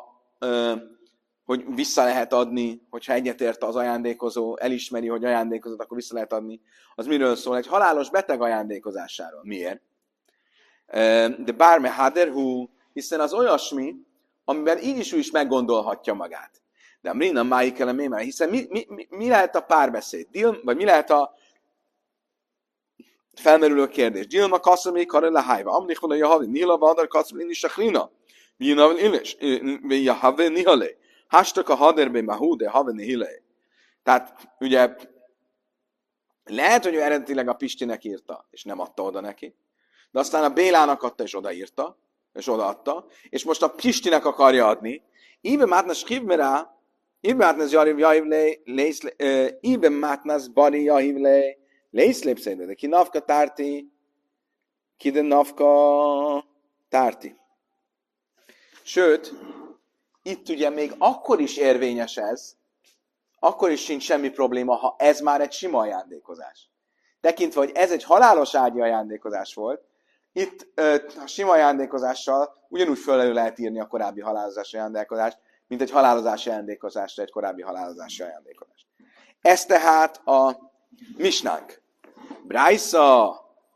hogy vissza lehet adni, hogyha egyetért az ajándékozó, elismeri, hogy ajándékozott, akkor vissza lehet adni. Az miről szól? Egy halálos beteg ajándékozásáról. Miért? De bárme haderhu, hiszen az olyasmi, amiben így is ő is meggondolhatja magát. De a Mrina máig elemémel, hiszen mi lehet a párbeszéd? Vagy mi lehet a felmerülő kérdés? Dilma kasszami karela hájva. Amnik mondja, jahavi, nihla vadar kasszami inni saklina. Vinavel illes. Jahavi nihalé. Hastak a haderbe mahude, havi nihilé. Tehát ugye lehet, hogy ő eredetileg a Pistinek írta, és nem adta oda neki. De aztán a Bélának adta, és odaírta, és odaadta, és most a Pistinek akarja adni. Ibe mátnas hívmerá, ibe mátnas jahivlé, ibe mátnas bari jahivlé, lészlépszéde, de ki navka tárti, ki de navka tárti. Sőt, itt ugye még akkor is érvényes ez, akkor is sincs semmi probléma, ha ez már egy sima ajándékozás. Tekintve, hogy ez egy halálos ágyi ajándékozás volt, itt a sima ajándékozással ugyanúgy föl lehet írni a korábbi halálozási ajándékozást, mint egy halálozási ajándékozásra egy korábbi halálozási ajándékozást. Ez tehát a misnánk. Brájsza,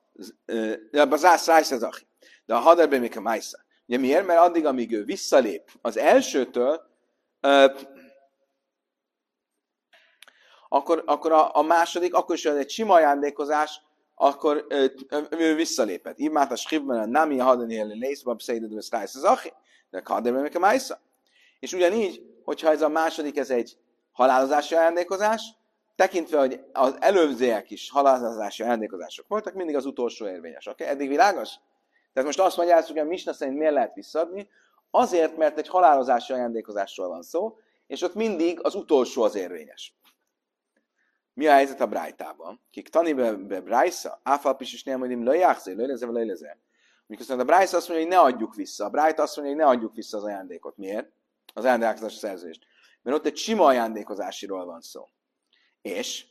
de a haderben még a májsza. Ugye miért? Mert addig, amíg ő visszalép az elsőtől, akkor a második, akkor is egy sima ajándékozás, akkor ő visszalépett. Így már a skribben a nami hadani ellen lészbab szédedő sztájsz az achi, de a haderben még a májsza. És ugyanígy, hogyha ez a második, ez egy halálozási ajándékozás, tekintve, hogy az előzőek is halálozási ajándékozások voltak, mindig az utolsó érvényes. Okay? Eddig világos? Tehát most azt mondják, hogy a misna szerint miért lehet visszaadni? Azért, mert egy halálozási ajándékozásról van szó, és ott mindig az utolsó az érvényes. Mi a helyzet a brájtában? Kik tanibe brájsza? Áfalpis is nem mondjam, löjáxé, lőleze. Miközben a brájsza azt mondja, hogy ne adjuk vissza. A brájta azt mondja, hogy ne adjuk vissza az ajándékot. Miért? Az ajándékozási szerződést. Mert ott egy sima ajándékozásiról van szó. És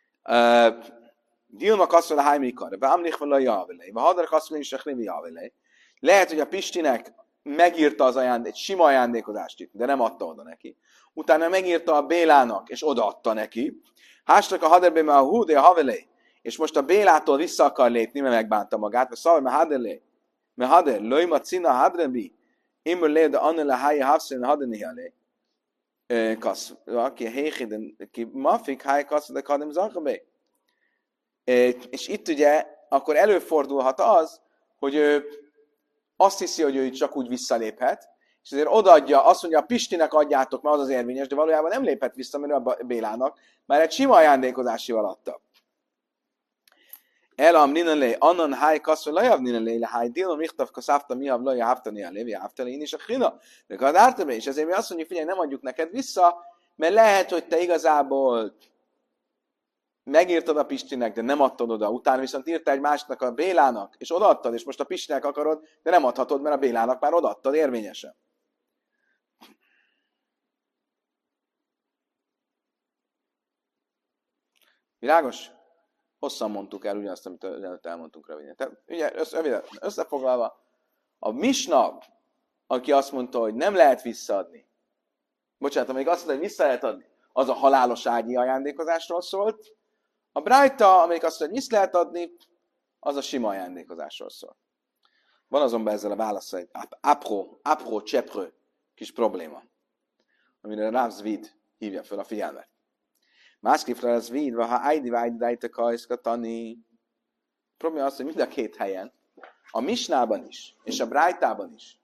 Dilma kasszol a hájmikar, vámlik vala javelej, vagy hadar kasszol is a javelej. Lehet, hogy a Pistinek megírta az egy sima ajándékozást itt, de nem adta oda neki. Utána megírta a Bélának, és odaadta neki. Hástak a haderbe, mert a húdé a havelej. És most a Bélától vissza akar lépni, mert megbánta magát, mert szavai, mert haderlej. Mert hader, lőjma cina hadrebi, imur lé, de anna le hája havszén hadeni alé. Kasz, aki héjhiden, ki mafik, háj kasz, de kadem zakabé. És itt ugye akkor előfordulhat az, hogy ő azt hiszi, hogy ő csak úgy visszaléphet, és ezért odaadja, azt mondja, a Pistinek adjátok, mert az az érvényes, de valójában nem léphet vissza, mert a Bélának már egy sima ajándékozásival adta. Elam ninelé, annan háj kasszol, lajav ninelé, le háj dílom, michtav kaszávta, miav laja háftani a lévi, háftani, én is a hina. De kadártabe, és ezért mi azt mondjuk, figyelj, nem adjuk neked vissza, mert lehet, hogy te igazából megírtad a Pistinek, de nem adtad oda, utána viszont írta egy másiknak a Bélának, és odaadtad, és most a Pistinek akarod, de nem adhatod, mert a Bélának már odaadtad érvényesen. Világos? Hosszan mondtuk el ugyanazt, amit előtt elmondtunk röviden. Tehát ugye összefoglalva, a misna, aki azt mondta, hogy nem lehet visszaadni, bocsánat, amíg azt mondta, hogy vissza lehet adni, az a halálos ágyi ajándékozásról szólt. A brájta, amelyik azt mondja, hogy vissza lehet adni, az a sima ajándékozásról szól. Van azonban ezzel a válasz egy apró, cseprő kis probléma, amire Rav Zvid hívja fel a figyelmet. Máskifra az Zvid, ha ájdi kajszkatani. A probléma az, hogy mind a két helyen, a misnában is, és a brájtában is,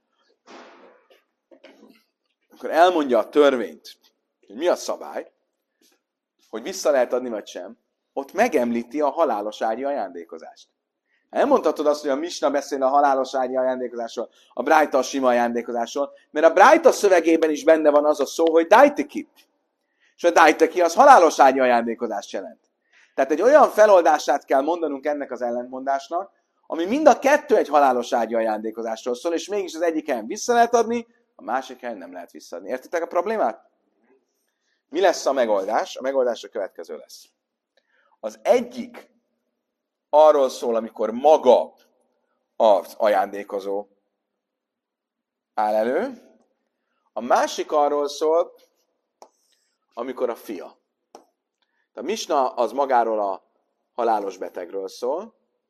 akkor elmondja a törvényt, hogy mi a szabály, hogy vissza lehet adni, vagy sem, ott megemlíti a halálos ágyi ajándékozást. Nem mondhatod azt, hogy a misna beszél a halálos ágyi ajándékozásról, a brájta a sima ajándékozásról, mert a brájta szövegében is benne van az a szó, hogy dajteki. És a dajteki az halálos ágyi ajándékozást jelent. Tehát egy olyan feloldását kell mondanunk ennek az ellentmondásnak, ami mind a kettő egy halálos ágyi ajándékozásról szól, és mégis az egyik helyen vissza lehet adni, a másik helyen nem lehet visszaadni. Értitek a problémát? Mi lesz a megoldás? A megoldás a következő lesz. Az egyik arról szól, amikor maga az ajándékozó áll elő, a másik arról szól, amikor a fia. A misna az magáról a halálos betegről szól.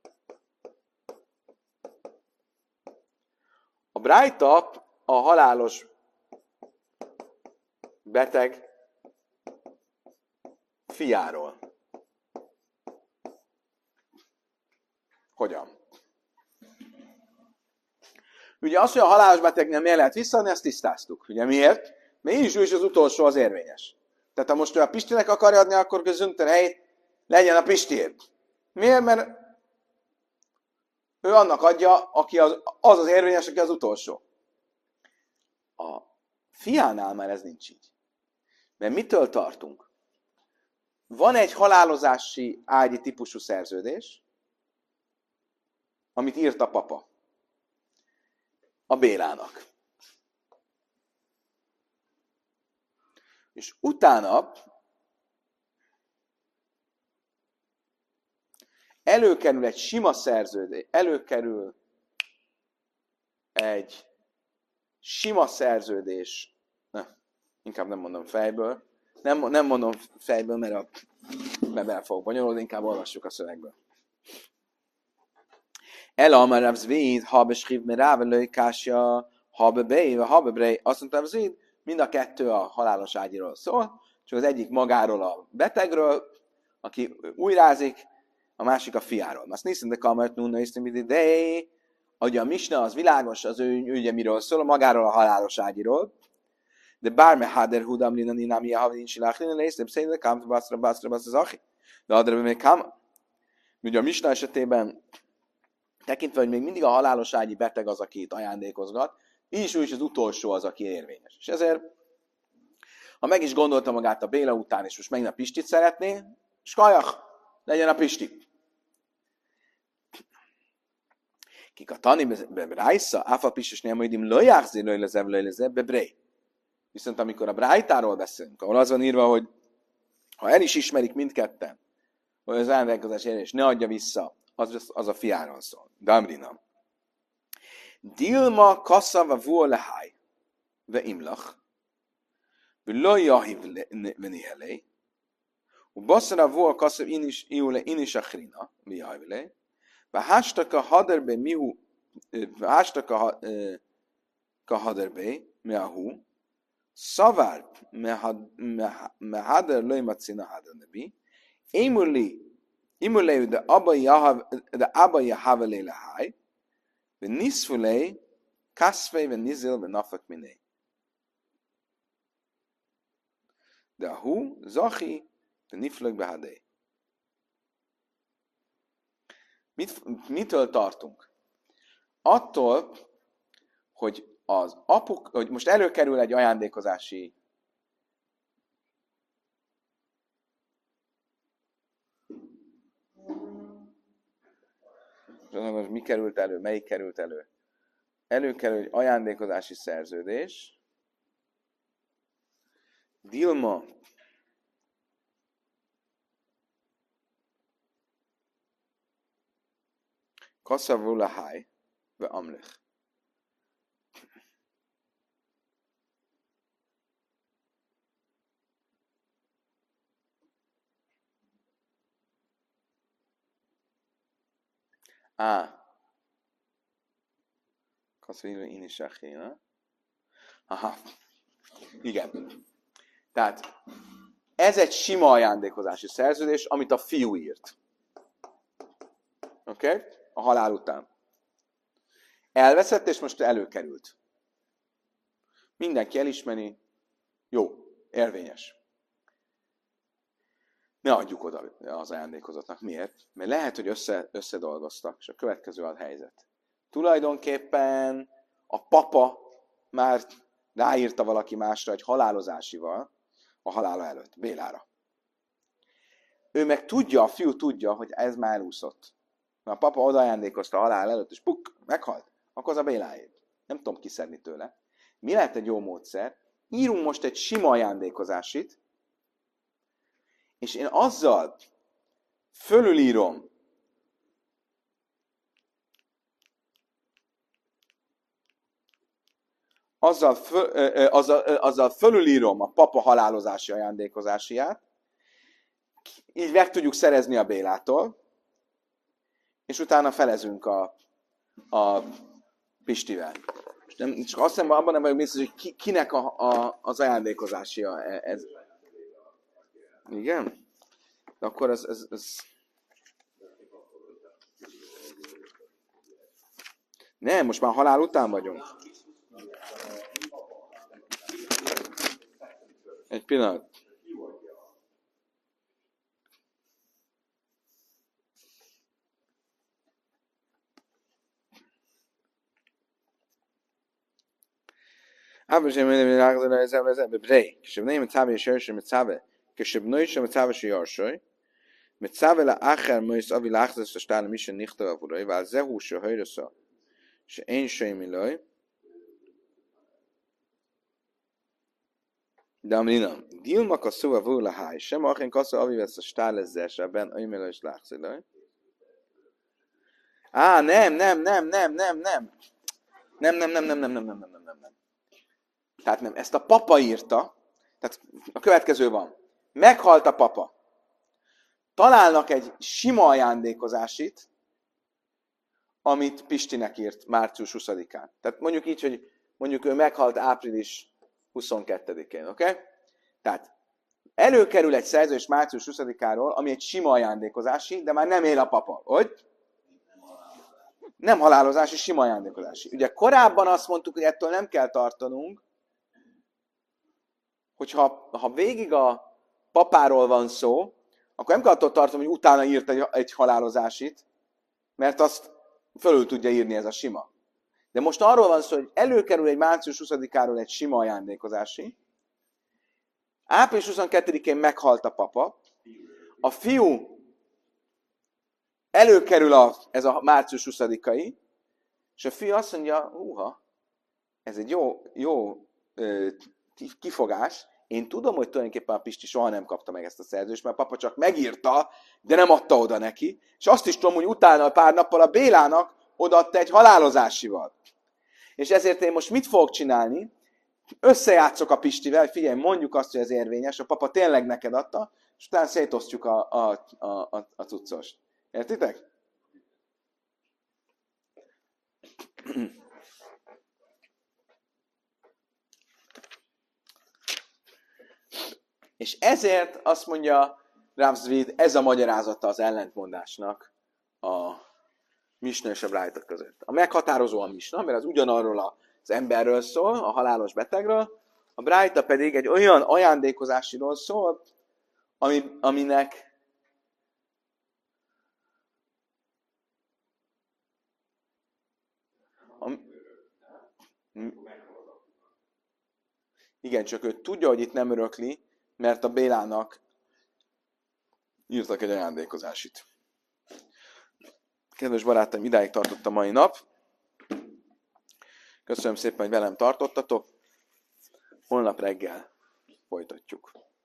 A brájta a halálos beteg fiáról. Hogyan? Ugye azt, hogy a halálos betegnél miért lehet visszaadni, ezt tisztáztuk. Ugye miért? Mert így is az utolsó az érvényes. Tehát ha most ő a Pistinek akarja adni, akkor közünkten helyt legyen a Pistiért. Miért? Mert ő annak adja, aki az érvényes, aki az utolsó. A fiánál már ez nincs így. Mert mitől tartunk? Van egy halálozási ágyi típusú szerződés, amit írt a papa a Bélának. És utána előkerül egy sima szerződés, előkerül egy sima szerződés, inkább nem mondom fejből, nem mondom fejből, mert bele fogok bonyolódni, inkább olvassuk a szövegből. Ela amar Rav Zvid, ha beschriv me ráve löjkásja, ha bebei, ha bebrei. Azt mondta Rav Zvid, mind a kettő a halálos ágyiról szól, csak az egyik magáról a betegről, aki újrázik, a másik a fiáról. Azt néztem, de kamart nunna isztim idei, ugye a misna az világos, az ő ügye miről szól, magáról a halálos ágyiról, de bárme hader hudam lina ninam jahavin silachlina néztem, szerintem kamt baszra az achi. De adra még kam. Ugye a misna esetében tekintve, hogy még mindig a halálos ágyi beteg az, aki itt ajándékozgat, így is az utolsó az, aki érvényes. És ezért, ha meg is gondolta magát a Béla után, és most megint a Pistit szeretné, és kajak, legyen a Pisti. Kik a tani bebrájsza, áfa pistis nem majd lojáxzi lőlezev bebré. Viszont amikor a brájtáról beszélünk, ahol az van írva, hogy ha el is ismerik mindketten, hogy az ajándékozás érvényes, ne adja vissza, az a fiáról szól. Damrina. Dilma kasszava vuolehaj ve imlach ve lo jahiv venihelei u basszara vuol kaszav iule inis achrina ve jahiv le ve hastaka haderbe mihu ve hastaka haderbe meahu szavár mehader lojmacina hader nebi Imulei de Abba Yahavele Lahai, ve Nisfulei, Kasfei, ve Nizil, ve Nafak Minei. De Ahu, Zachi, de Niflög Behadei. Mitől tartunk? Attól, hogy hogy most előkerül egy ajándékozási most mi került elő, melyik került elő? Előkerül egy ajándékozási szerződés. Dilma Kasszavulahaj ve Amlech. Kasszavulahaj én is achéna. Aha. Igen. Tehát ez egy sima ajándékozási szerződés, amit a fiú írt. Oké? A halál után. Elveszett, és most előkerült. Mindenki elismeri. Jó, érvényes. Ne adjuk oda az ajándékozatnak. Miért? Mert lehet, hogy összedolgoztak, és a következő a helyzet. Tulajdonképpen a papa már ráírta valaki másra egy halálozásival a halála előtt, Bélára. Ő meg tudja, a fiú tudja, hogy ez már elúszott. Mert a papa oda ajándékozta a halál előtt, és meghalt. Akkor az a Béláé. Nem tudom kiszedni tőle. Mi lehet egy jó módszer? Írunk most egy sima ajándékozásit, és én azzal fölülírom azzal fölülírom a papa halálozási ajándékozásiát, így meg tudjuk szerezni a Bélától, és utána felezünk a Pistivel. Csak azt hiszem, abban nem vagyok biztos, hogy kinek az ajándékozásia ez. Igen? De akkor ez... Nem, most már halál után vagyunk. Egy pillanat. אבא שמנה מלאך זה לא יזב לזה בברי, כשבני מצווה ישר שמצווה, כשבנוי שמצווה שיורשוי, מצווה לאחר מויס אבי לאחזס ששתה למי שנכתב עבורוי, ועל זה הוא שהוירסו, שאין שם אלוהי. דאמרינם, דילמה כסו עבור להי, שם אוכן כסו אבי וששתה לזה, שהבן אוי מלא ישלח זה אלוהי. Á, nem. Nem. Tehát nem, ezt a papa írta. Tehát a következő van. Meghalt a papa. Találnak egy sima ajándékozásit, amit Pistinek írt március 20-án. Tehát mondjuk így, hogy mondjuk ő meghalt április 22-én, oké? Okay? Tehát előkerül egy szerződés március 20-áról, ami egy sima ajándékozási, de már nem él a papa. Hogy? Nem halálozási, sima ajándékozási. Ugye korábban azt mondtuk, hogy ettől nem kell tartanunk, hogyha végig a papáról van szó, akkor nem kell attól tartom, hogy utána írt egy halálozásit, mert azt fölül tudja írni ez a sima. De most arról van szó, hogy előkerül egy március 20-áról egy sima ajándékozási, április 22-én meghalt a papa, a fiú előkerül ez a március 20-ai, és a fiú azt mondja, ez egy jó kifogás, én tudom, hogy tulajdonképpen a Pisti soha nem kapta meg ezt a szerződést, mert a papa csak megírta, de nem adta oda neki, és azt is tudom, hogy utána pár nappal a Bélának odaadta egy halálozásival. És ezért én most mit fogok csinálni? Összejátszok a Pistivel, figyelj, mondjuk azt, hogy ez érvényes, a papa tényleg neked adta, és utána szétosztjuk a cuccost. Értitek? És ezért azt mondja Rav Zvid, ez a magyarázata az ellentmondásnak a misna és a brájta között. A meghatározó a misna, mert az ugyanarról az emberről szól, a halálos betegről, a brájta pedig egy olyan ajándékozásiról szól, aminek igen, csak ő tudja, hogy itt nem örökli, mert a Bélának írtak egy ajándékozásit. Kedves barátaim, idáig tartott a mai nap. Köszönöm szépen, hogy velem tartottatok. Holnap reggel folytatjuk.